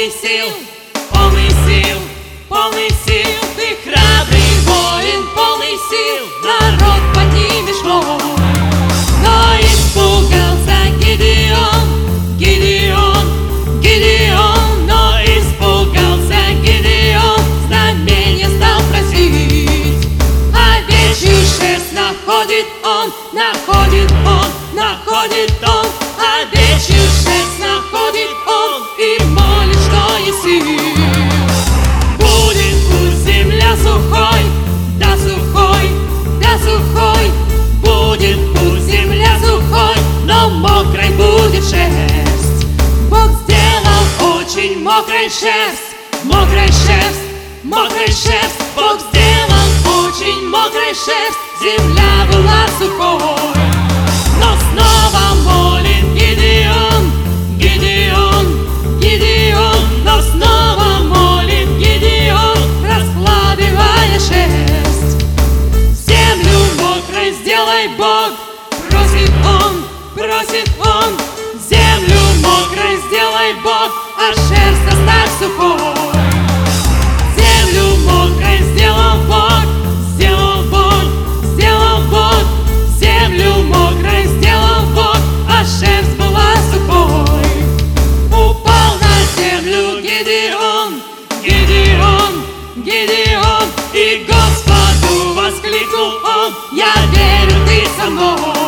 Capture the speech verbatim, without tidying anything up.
полный сил, полный сил, полный сил. Ты храбрый воин, полный сил, народ поднимешь вой. Но испугался Гидеон, Гидеон, Гидеон, но испугался Гидеон, знамение стал просить. Овечью шерсть находит он, находит он, находит он, овечью шерсть находит он и молит, что есть сил. Будет пусть земля сухой, да сухой, да сухой, будет пусть земля сухой, но мокрой будет шерсть. Бог сделал очень мокрой шерсть, мокрой шерсть, мокрой шерсть. Бог сделал очень мокрой шерсть, земля была сухой. Но снова молит Гидеон, Гидеон, Гидеон, но снова молит Гидеон, раскладывая шерсть. Землю мокрой сделай, Бог, просит он, просит он. Землю мокрой сделай, Бог, а шерсть оставь сухой. Землю мокрой сделал Бог, сделал Бог, сделал Бог. Землю мокрой сделал Бог, а шерсть была сухой. Упал на землю Гидеон, Гидеон, Гидеон, и Господу воскликнул он: я верю, ты со мной.